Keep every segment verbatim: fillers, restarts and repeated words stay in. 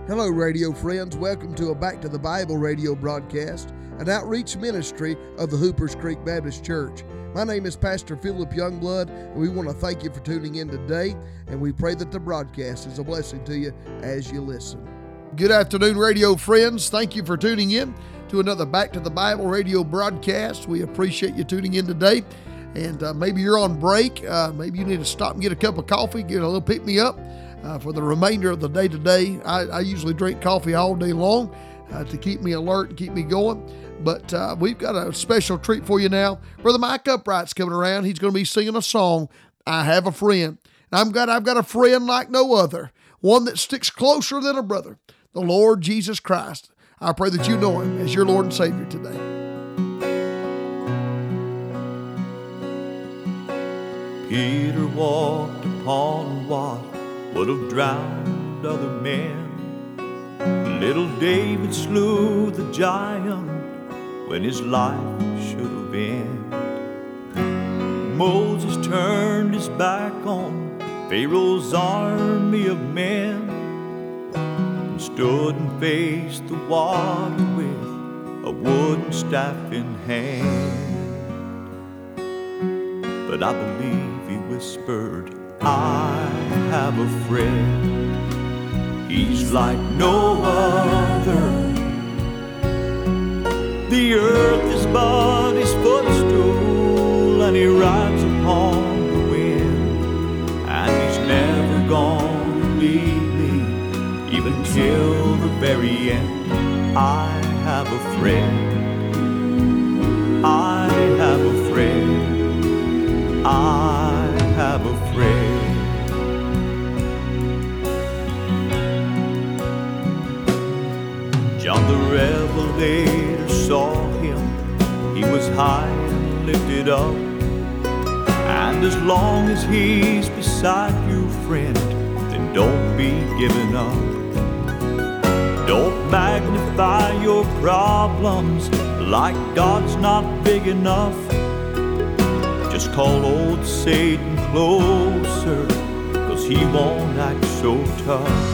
Hello, radio friends. Welcome to a Back to the Bible radio broadcast, an outreach ministry of the Hoopers Creek Baptist Church. My name is Pastor Philip Youngblood, and we want to thank you for tuning in today, and we pray that the broadcast is a blessing to you as you listen. Good afternoon, radio friends. Thank you for tuning in to another Back to the Bible radio broadcast. We appreciate you tuning in today, and uh, maybe you're on break. Uh, maybe you need to stop and get a cup of coffee, get a little pick-me-up. Uh, for the remainder of the day today, I, I usually drink coffee all day long uh, to keep me alert and keep me going. But uh, we've got a special treat for you now. Brother Mike Upright's coming around. He's going to be singing a song, I Have a Friend. And I'm glad I've got a friend like no other, one that sticks closer than a brother, the Lord Jesus Christ. I pray that you know him as your Lord and Savior today. Peter walked upon water, would have drowned other men. Little David slew the giant when his life should have been. Moses turned his back on Pharaoh's army of men and stood and faced the water with a wooden staff in hand. But I believe he whispered, I have a friend, he's like no other. The earth is but his footstool, and he rides upon the wind, and he's never gonna leave me, even till the very end. I have a friend, I have a friend, I have a friend. John the Revelator saw him, he was high and lifted up, and as long as he's beside you, friend, then don't be giving up. Don't magnify your problems like God's not big enough. Just call old Satan closer, 'cause he won't act so tough.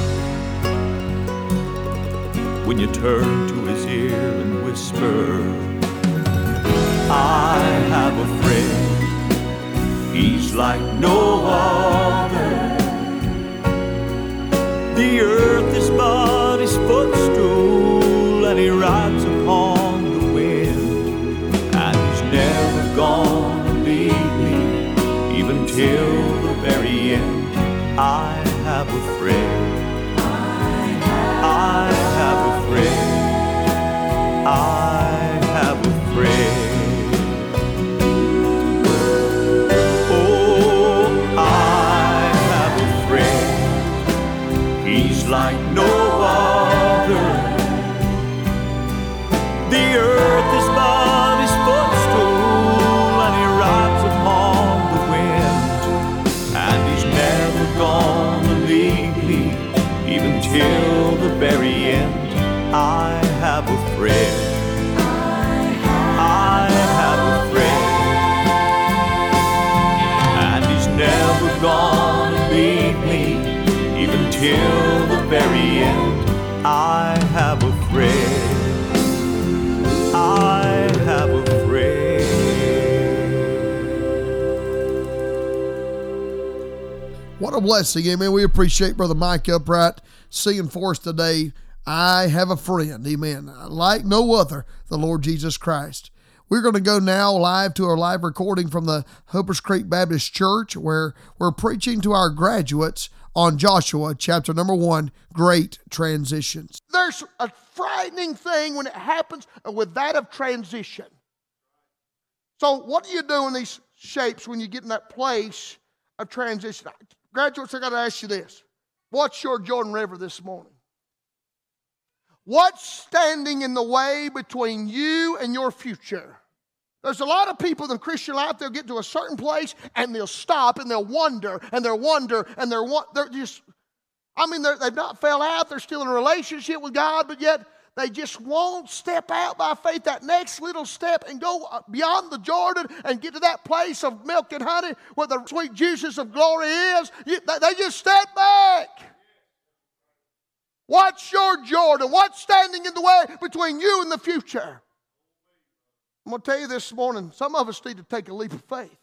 When you turn to his ear and whisper, I have a friend, he's like no other. The earth is but his footstool, and he rides upon the wind, and he's never gonna leave me, even till the very end. I have a friend, I have a friend, I have a friend. Oh, I have a friend, he's like no other. The earth is but his footstool, and he rides upon the wind, and he's never gonna leave me, even till the very end. I have a friend, I have a friend, and he's never gonna leave me, even till the very end. I have a friend, I have a friend. What a blessing, amen. We appreciate Brother Mike Upright singing for us today, I have a friend, amen, like no other, the Lord Jesus Christ. We're going to go now live to our live recording from the Hoopers Creek Baptist Church, where we're preaching to our graduates on Joshua chapter number one, Great Transitions. There's a frightening thing when it happens with that of transition. So what do you do in these shapes when you get in that place of transition? Graduates, I got to ask you this. What's your Jordan River this morning? What's standing in the way between you and your future? There's a lot of people in the Christian life, they'll get to a certain place and they'll stop and they'll wonder and they'll wonder and they're, they're just, I mean, they've not fell out. They're still in a relationship with God, but yet they just won't step out by faith, that next little step, and go beyond the Jordan and get to that place of milk and honey where the sweet juices of glory is. They just step back. What's your Jordan? What's standing in the way between you and the future? I'm going to tell you this morning, some of us need to take a leap of faith.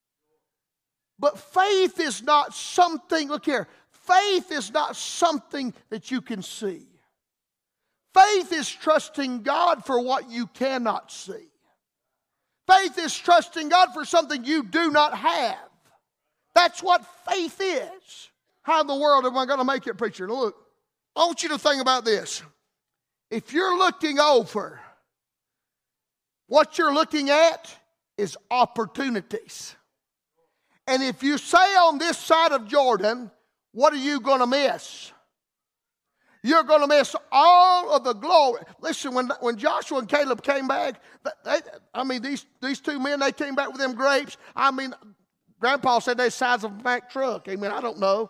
But faith is not something, look here, faith is not something that you can see. Faith is trusting God for what you cannot see. Faith is trusting God for something you do not have. That's what faith is. How in the world am I going to make it, preacher? Look, I want you to think about this. If you're looking over, what you're looking at is opportunities. And if you say on this side of Jordan, what are you going to miss? You're going to miss all of the glory. Listen, when, when Joshua and Caleb came back, they, I mean, these, these two men, they came back with them grapes. I mean, Grandpa said they're the size of a Mack truck. I mean, I don't know.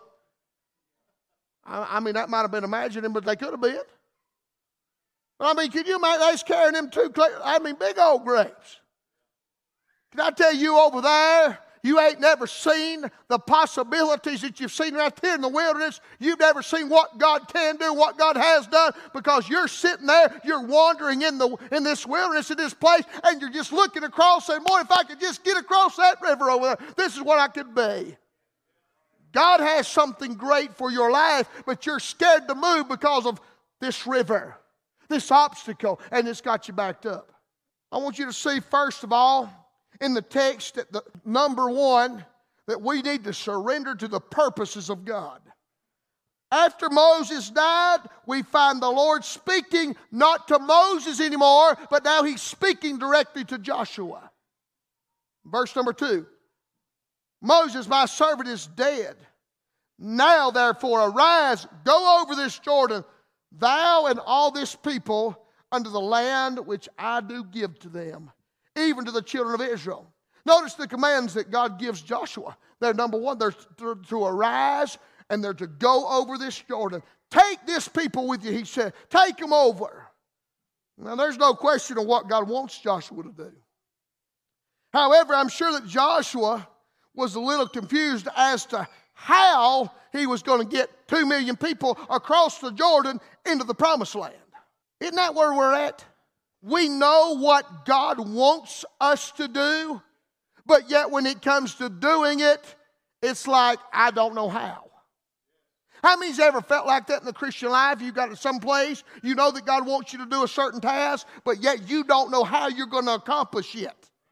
I, I mean, that might have been imagining, but they could have been. But I mean, can you imagine, they was carrying them two, I mean, big old grapes. Can I tell you over there, you ain't never seen the possibilities that you've seen right here in the wilderness. You've never seen what God can do, what God has done, because you're sitting there, you're wandering in the in this wilderness, in this place, and you're just looking across saying, boy, if I could just get across that river over there, this is what I could be. God has something great for your life, but you're scared to move because of this river, this obstacle, and it's got you backed up. I want you to see, first of all, in the text, that the number one, that we need to surrender to the purposes of God. After Moses died, we find the Lord speaking not to Moses anymore, but now he's speaking directly to Joshua. Verse number two. Moses, my servant, is dead. Now, therefore, arise, go over this Jordan, thou and all this people, unto the land which I do give to them, even to the children of Israel. Notice the commands that God gives Joshua. They're number one, they're to, to arise and they're to go over this Jordan. Take this people with you, he said. Take them over. Now, there's no question of what God wants Joshua to do. However, I'm sure that Joshua was a little confused as to how he was going to get two million people across the Jordan into the promised land. Isn't that where we're at? We know what God wants us to do, but yet when it comes to doing it, it's like, I don't know how. How many's ever felt like that in the Christian life? You got to some place, you know that God wants you to do a certain task, but yet you don't know how you're going to accomplish it.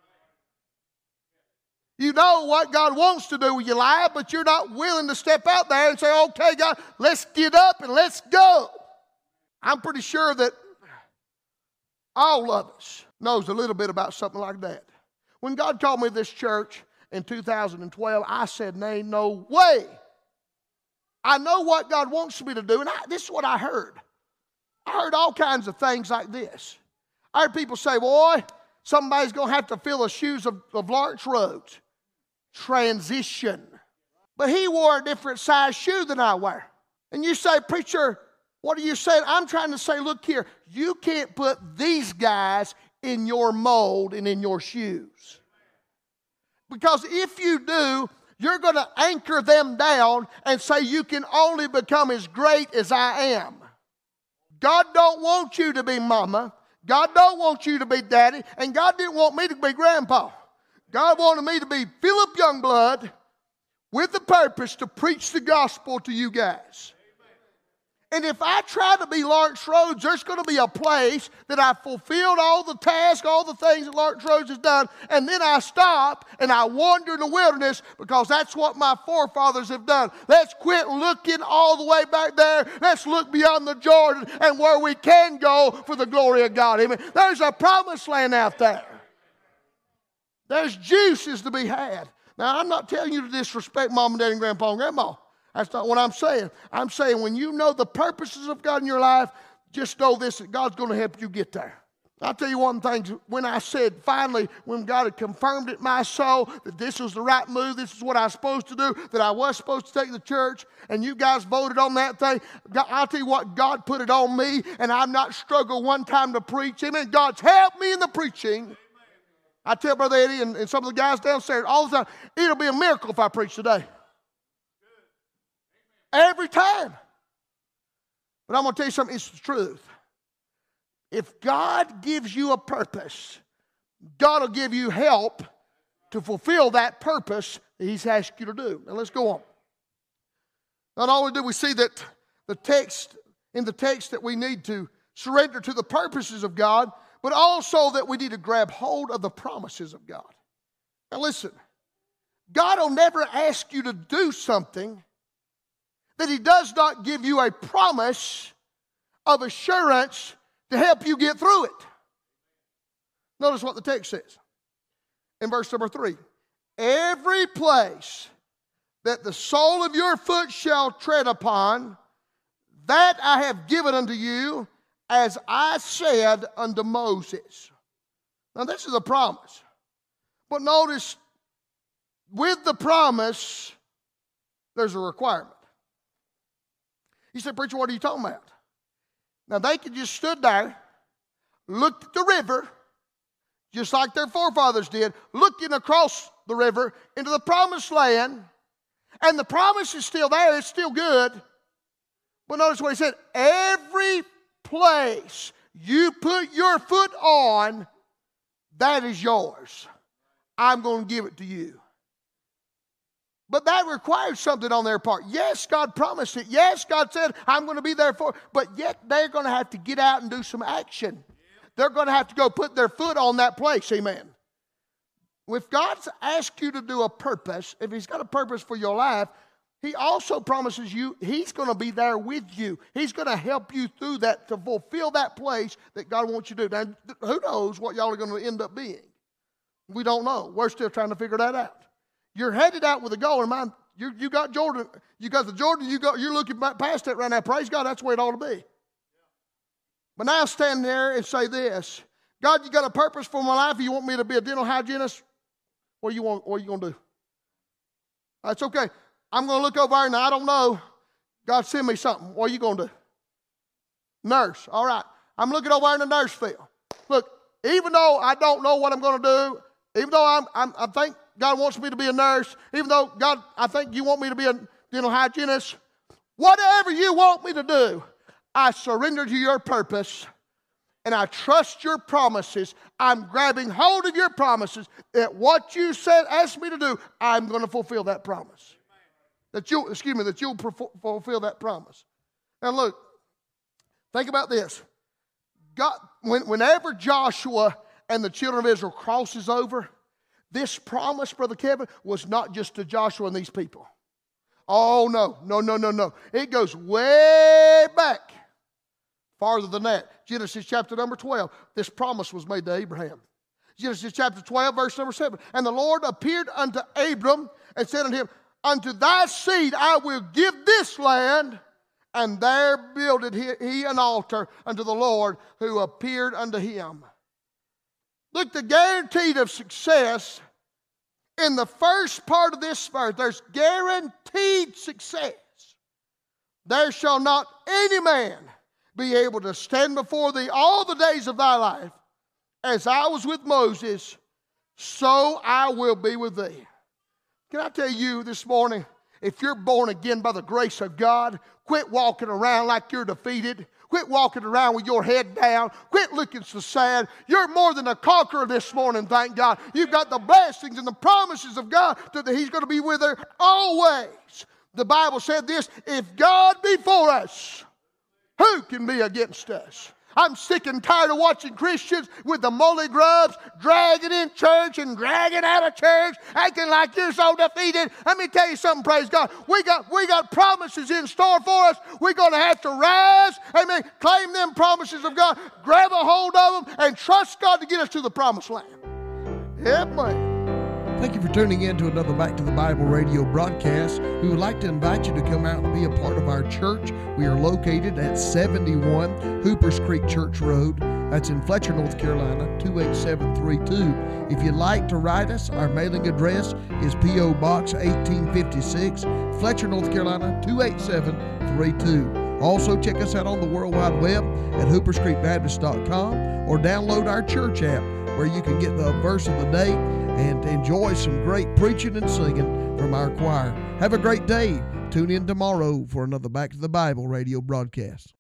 You know what God wants to do with your life, but you're not willing to step out there and say, okay, God, let's get up and let's go. I'm pretty sure that all of us knows a little bit about something like that. When God called me to this church in two thousand twelve, I said, "Nay, no way. I know what God wants me to do." And I, this is what I heard. I heard all kinds of things like this. I heard people say, boy, somebody's going to have to fill the shoes of, of Lawrence Rhodes. Transition. But he wore a different size shoe than I wear. And you say, preacher, what are you saying? I'm trying to say, look here, you can't put these guys in your mold and in your shoes. Because if you do, you're going to anchor them down and say you can only become as great as I am. God don't want you to be mama. God don't want you to be daddy. And God didn't want me to be grandpa. God wanted me to be Philip Youngblood with the purpose to preach the gospel to you guys. And if I try to be Lawrence Rhodes, there's going to be a place that I fulfilled all the tasks, all the things that Lawrence Rhodes has done, and then I stop and I wander in the wilderness because that's what my forefathers have done. Let's quit looking all the way back there. Let's look beyond the Jordan and where we can go for the glory of God. Amen. There's a promised land out there. There's juices to be had. Now, I'm not telling you to disrespect mom and dad and grandpa and grandma. That's not what I'm saying. I'm saying when you know the purposes of God in your life, just know this, that God's going to help you get there. I'll tell you one thing. When I said finally, when God had confirmed it in my soul that this was the right move, this is what I was supposed to do, that I was supposed to take the church, and you guys voted on that thing, I'll tell you what, God put it on me, and I've not struggled one time to preach. Amen. God's helped me in the preaching. I tell Brother Eddie and, and some of the guys downstairs all the time, it'll be a miracle if I preach today. Every time. But I'm going to tell you something, it's the truth. If God gives you a purpose, God will give you help to fulfill that purpose that He's asked you to do. Now let's go on. Not only do we see that the text, in the text that we need to surrender to the purposes of God, but also that we need to grab hold of the promises of God. Now listen, God will never ask you to do something that He does not give you a promise of assurance to help you get through it. Notice what the text says in verse number three. Every place that the sole of your foot shall tread upon, that I have given unto you, as I said unto Moses. Now this is a promise. But notice, with the promise, there's a requirement. You said, preacher, what are you talking about? Now they could just stood there, looked at the river, just like their forefathers did, looking across the river into the promised land, and the promise is still there, it's still good. But notice what he said, every place you put your foot on, that is yours. I'm going to give it to you. But that requires something on their part. Yes, God promised it. Yes, God said, I'm going to be there for it. But yet they're going to have to get out and do some action. They're going to have to go put their foot on that place. Amen. If God's asked you to do a purpose, if He's got a purpose for your life, He also promises you He's going to be there with you. He's going to help you through that to fulfill that place that God wants you to do. Now, who knows what y'all are going to end up being? We don't know. We're still trying to figure that out. You're headed out with a goal in mind. You, you got Jordan. You got the Jordan. You got, you're looking past that right now. Praise God. That's where it ought to be. But now stand there and say this. God, you got a purpose for my life. You want me to be a dental hygienist? What do you want? What are you going to do? That's okay. I'm going to look over there and I don't know. God, send me something. What are you going to do? Nurse. All right. I'm looking over there in the nurse field. Look, even though I don't know what I'm going to do, even though I'm, I'm, I think God wants me to be a nurse, even though, God, I think you want me to be a dental hygienist, whatever you want me to do, I surrender to your purpose, and I trust your promises. I'm grabbing hold of your promises that what you said, asked me to do, I'm going to fulfill that promise. That you'll, excuse me, that you'll fulfill that promise. Now look, think about this. God, when, whenever Joshua and the children of Israel crosses over, this promise, Brother Kevin, was not just to Joshua and these people. Oh, no, no, no, no, no. It goes way back, farther than that. Genesis chapter number twelve, this promise was made to Abraham. Genesis chapter twelve, verse number seven. And the Lord appeared unto Abram and said unto him, unto thy seed I will give this land. And there builded he, he an altar unto the Lord who appeared unto him. Look, the guaranteed of success in the first part of this verse, there's guaranteed success. There shall not any man be able to stand before thee all the days of thy life. As I was with Moses, so I will be with thee. Can I tell you this morning, if you're born again by the grace of God, quit walking around like you're defeated. Quit walking around with your head down. Quit looking so sad. You're more than a conqueror this morning, thank God. You've got the blessings and the promises of God that He's going to be with her always. The Bible said this, if God be for us, who can be against us? I'm sick and tired of watching Christians with the molly grubs dragging in church and dragging out of church, acting like you're so defeated. Let me tell you something, praise God. We got, we got promises in store for us. We're going to have to rise, amen, claim them promises of God, grab a hold of them, and trust God to get us to the promised land. Yeah, man. Thank you for tuning in to another Back to the Bible radio broadcast. We would like to invite you to come out and be a part of our church. We are located at seventy-one Hoopers Creek Church Road. That's in Fletcher, North Carolina, two eight seven three two. If you'd like to write us, our mailing address is P O Box eighteen fifty-six, Fletcher, North Carolina, two eight seven three two. Also, check us out on the World Wide Web at hoopers creek baptist dot com or download our church app where you can get the verse of the day and enjoy some great preaching and singing from our choir. Have a great day. Tune in tomorrow for another Back to the Bible radio broadcast.